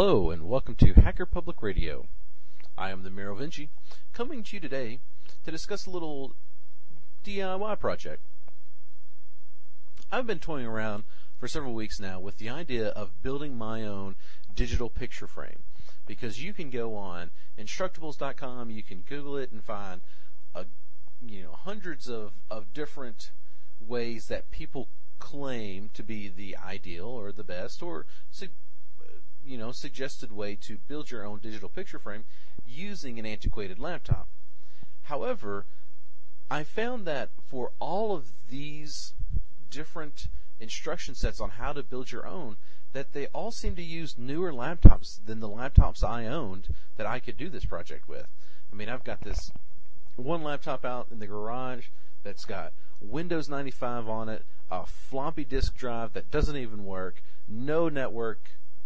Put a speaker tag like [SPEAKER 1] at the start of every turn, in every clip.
[SPEAKER 1] Hello and welcome to Hacker Public Radio. I am the Miro Vinci, coming to you today to discuss a little DIY project. I've been toying around for several weeks now with the idea of building my own digital picture frame, because you can go on Instructables.com, you can Google it and find hundreds of different ways that people claim to be the ideal or the best or suggested way to build your own digital picture frame using an antiquated laptop. However, I found that for all of these different instruction sets on how to build your own, that they all seem to use newer laptops than the laptops I owned that I could do this project with. I mean, I've got this one laptop out in the garage that's got Windows 95 on it, a floppy disk drive that doesn't even work, no network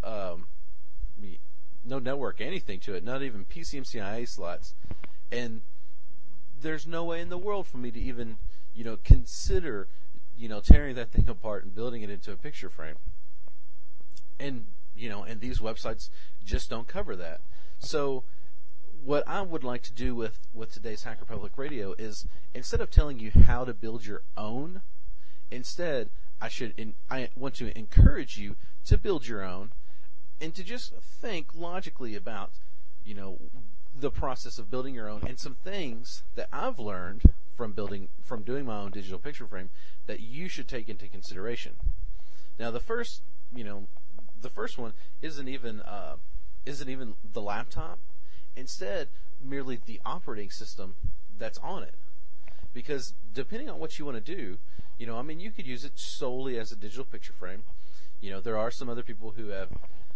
[SPEAKER 1] anything to it, not even PCMCIA slots, and there's no way in the world for me to even consider tearing that thing apart and building it into a picture frame. And these websites just don't cover that. So what I would like to do with today's Hacker Public Radio is, instead of telling you how to build your own, instead I want to encourage you to build your own and to just think logically about the process of building your own, and some things that I've learned from doing my own digital picture frame that you should take into consideration. Now, the first one isn't even the laptop. Instead, merely the operating system that's on it. Because depending on what you want to do, you could use it solely as a digital picture frame. There are some other people who have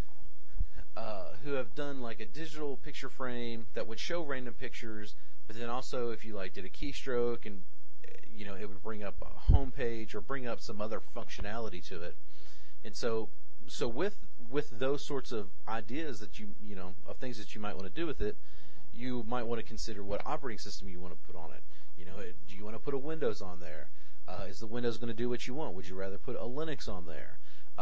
[SPEAKER 1] done like a digital picture frame that would show random pictures, but then also if you did a keystroke and it would bring up a home page or bring up some other functionality to it. And so with those sorts of ideas that of things that you might want to do with it, you might want to consider what operating system you want to put on it. Do you want to put a Windows on there? Is the Windows going to do what you want? Would you rather put a Linux on there?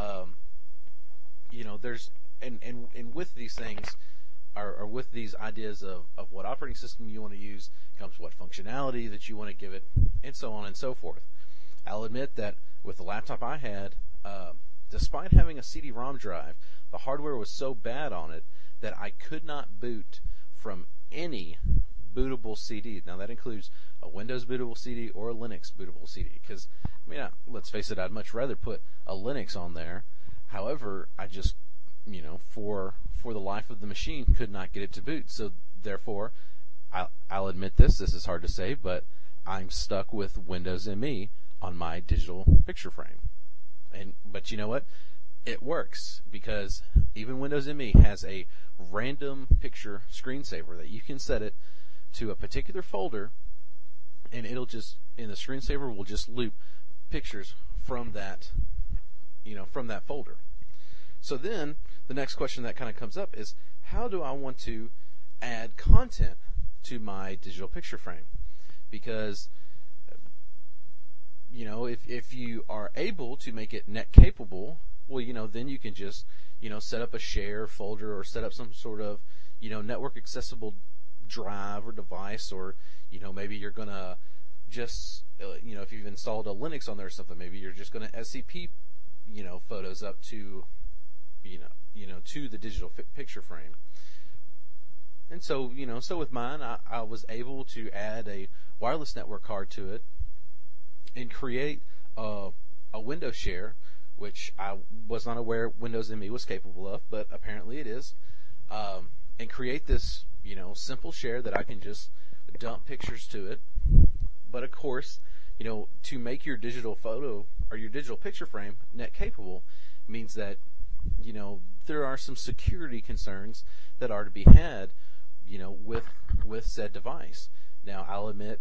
[SPEAKER 1] There's and with these things, or with these ideas of what operating system you want to use, comes what functionality that you want to give it, and so on and so forth. I'll admit that with the laptop I had, despite having a CD-ROM drive, the hardware was so bad on it that I could not boot from any bootable CD. Now, that includes a Windows bootable CD or a Linux bootable CD, because, let's face it, I'd much rather put a Linux on there. However, I just, for the life of the machine, could not get it to boot. So, therefore, I'll admit this is hard to say, but I'm stuck with Windows ME on my digital picture frame. But you know what? It works, because even Windows ME has a random picture screensaver that you can set it to a particular folder, and the screensaver will just loop pictures from that folder. So then the next question that kind of comes up is, how do I want to add content to my digital picture frame? Because if you are able to make it net capable, well, then you can just, set up a share folder or set up some sort of, network accessible drive or device, or, maybe you're going to just, if you've installed a Linux on there or something, maybe you're just going to SCP, photos up to, to the digital picture frame. And so, so with mine, I was able to add a wireless network card to it and create a Windows share, which I was not aware Windows ME was capable of, but apparently it is, and create this, simple share that I can just dump pictures to it. But of course, to make your digital photo or your digital picture frame net capable means that, there are some security concerns that are to be had, with said device. Now, I'll admit,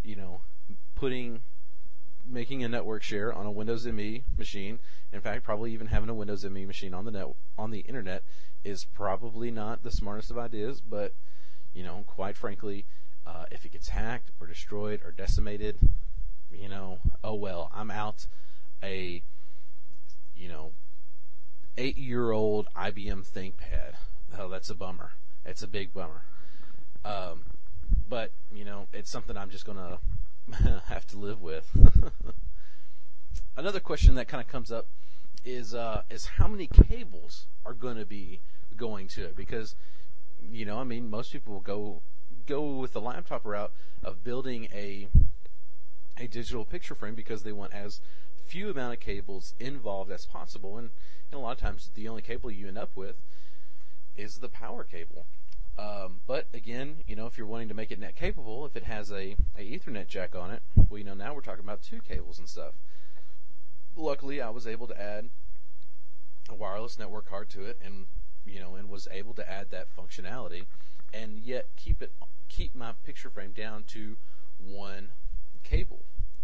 [SPEAKER 1] making a network share on a Windows ME machine, in fact, probably even having a Windows ME machine on the internet, is probably not the smartest of ideas. But quite frankly, if it gets hacked or destroyed or decimated, oh well, I'm out a 8-year-old IBM ThinkPad. Oh, that's a bummer. It's a big bummer. Um, but it's something I'm just gonna have to live with. Another question that kind of comes up is how many cables are going to be going to it? Because most people will go with the laptop route of building a digital picture frame because they want as few amount of cables involved as possible, and a lot of times the only cable you end up with is the power cable. But again, if you're wanting to make it net capable, if it has a Ethernet jack on it, well, now we're talking about two cables and stuff. Luckily, I was able to add a wireless network card to it, and was able to add that functionality, and yet keep my picture frame down to one cable.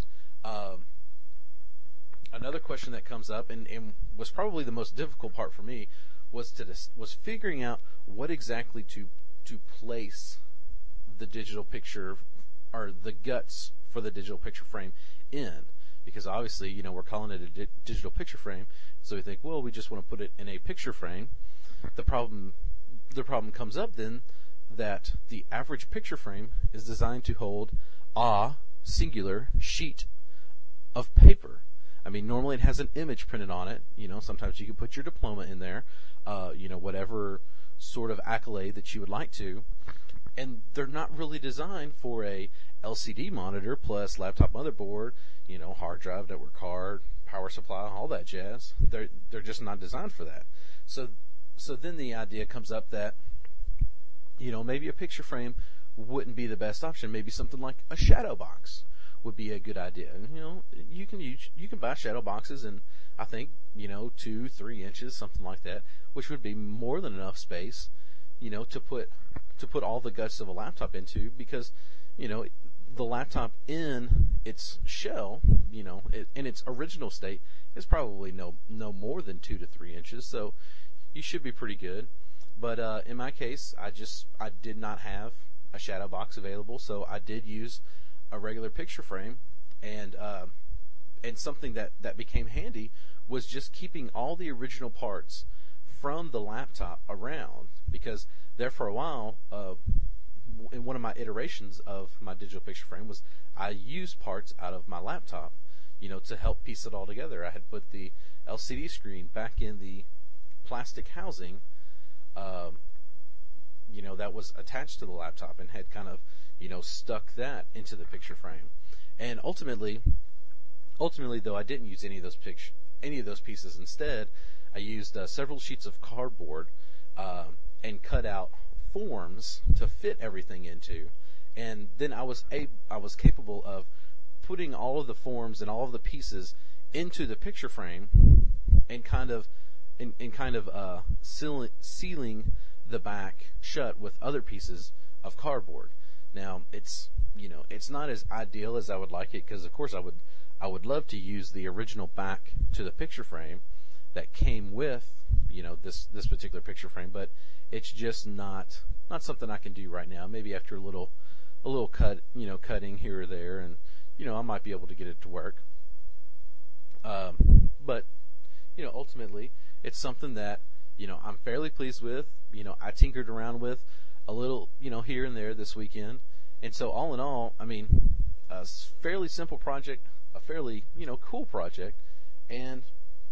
[SPEAKER 1] Another question that comes up, and was probably the most difficult part for me, was figuring out what exactly to place the digital picture, or the guts for the digital picture frame in, because obviously we're calling it a digital picture frame, so we think, well, we just want to put it in a picture frame. The problem comes up then that the average picture frame is designed to hold a singular sheet of paper. I mean, normally it has an image printed on it. Sometimes you can put your diploma in there, whatever sort of accolade that you would like to. And they're not really designed for a LCD monitor plus laptop motherboard, hard drive, network card, power supply, all that jazz. They're just not designed for that. So then the idea comes up that, maybe a picture frame wouldn't be the best option. Maybe something like a shadow box would be a good idea. You can buy shadow boxes in, I think, 2-3 inches, something like that, which would be more than enough space, to put all the guts of a laptop into, because, the laptop in its shell, in its original state, is probably no more than 2 to 3 inches. So you should be pretty good. But in my case, I did not have a shadow box available, so I did use a regular picture frame, and something that became handy was just keeping all the original parts from the laptop around, because there for a while, in one of my iterations of my digital picture frame, was I used parts out of my laptop, to help piece it all together. I had put the LCD screen back in the plastic housing, that was attached to the laptop, and had kind of, stuck that into the picture frame. And ultimately, though, I didn't use any of those pieces. Instead, I used several sheets of cardboard and cut out forms to fit everything into. And then I was capable of putting all of the forms and all of the pieces into the picture frame, and kind of sealing the back shut with other pieces of cardboard. Now, it's not as ideal as I would like it, because of course I would love to use the original back to the picture frame that came with this particular picture frame, but it's just not something I can do right now. Maybe after a little cutting here or there, and I might be able to get it to work. But ultimately, it's something that I'm fairly pleased with. I tinkered around with a little here and there this weekend, and so all in all, I mean, a fairly simple project, a fairly cool project, and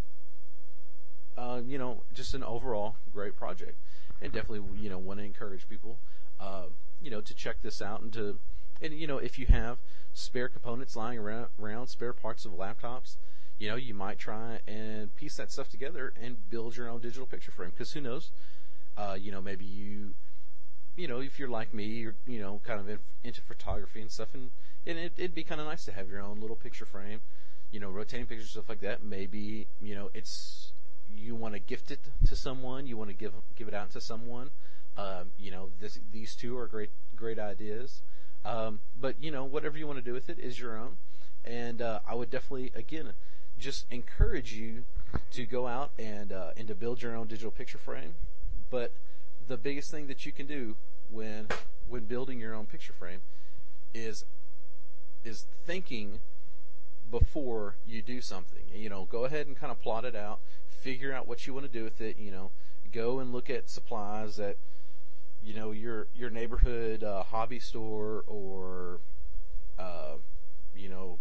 [SPEAKER 1] just an overall great project. And definitely want to encourage people to check this out, and if you have spare components lying around, spare parts of laptops, you might try and piece that stuff together and build your own digital picture frame. Because who knows, maybe if you're like me, you're kind of into photography and stuff, and it'd be kind of nice to have your own little picture frame, rotating pictures, stuff like that. Maybe you want to gift it to someone, you want to give it out to someone. These two are great ideas. But whatever you want to do with it is your own. And I would definitely, again, just encourage you to go out and to build your own digital picture frame. But the biggest thing that you can do when building your own picture frame is thinking before you do something. Go ahead and kind of plot it out, figure out what you want to do with it. go and look at supplies at, you know, your neighborhood hobby store or, you know,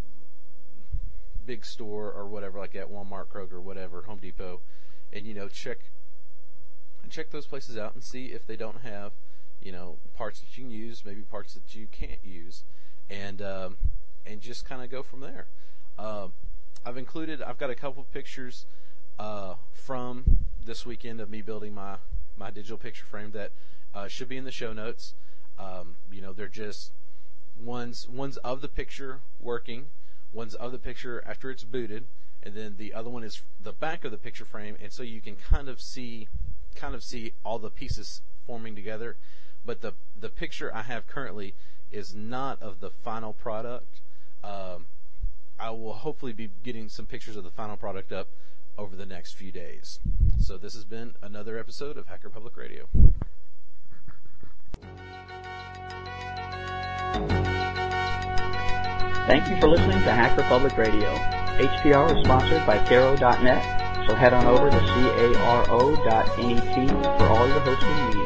[SPEAKER 1] big store or whatever, like at Walmart, Kroger, whatever, Home Depot, and, you know, check those places out and see if they don't have, you know, parts that you can use, maybe parts that you can't use, and just kind of go from there. I've got a couple pictures from this weekend of me building my digital picture frame that should be in the show notes. You know, they're just one's of the picture working, one's of the picture after it's booted, and then the other one is the back of the picture frame, and so you can kind of see all the pieces forming together. But the picture I have currently is not of the final product. I will hopefully be getting some pictures of the final product up over the next few days. So this has been another episode of Hacker Public Radio.
[SPEAKER 2] Thank you for listening to Hacker Public Radio. HPR is sponsored by Caro.net, so head on over to caro.net for all your hosting needs.